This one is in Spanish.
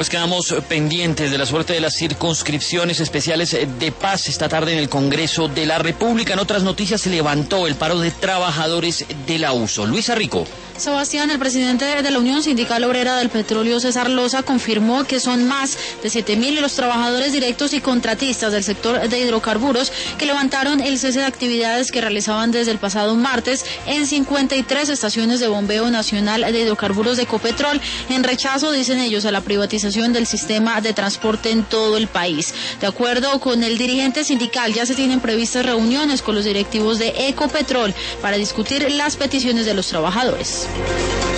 Pues quedamos pendientes de la suerte de las circunscripciones especiales de paz esta tarde en el Congreso de la República. En otras noticias se levantó el paro de trabajadores de la USO. Luisa Rico. Sebastián, el presidente de la Unión Sindical Obrera del Petróleo, César Loza, confirmó que son más de 7.000 los trabajadores directos y contratistas del sector de hidrocarburos que levantaron el cese de actividades que realizaban desde el pasado martes en 53 estaciones de bombeo nacional de hidrocarburos de Ecopetrol, en rechazo, dicen ellos, a la privatización del sistema de transporte en todo el país. De acuerdo con el dirigente sindical, ya se tienen previstas reuniones con los directivos de Ecopetrol para discutir las peticiones de los trabajadores.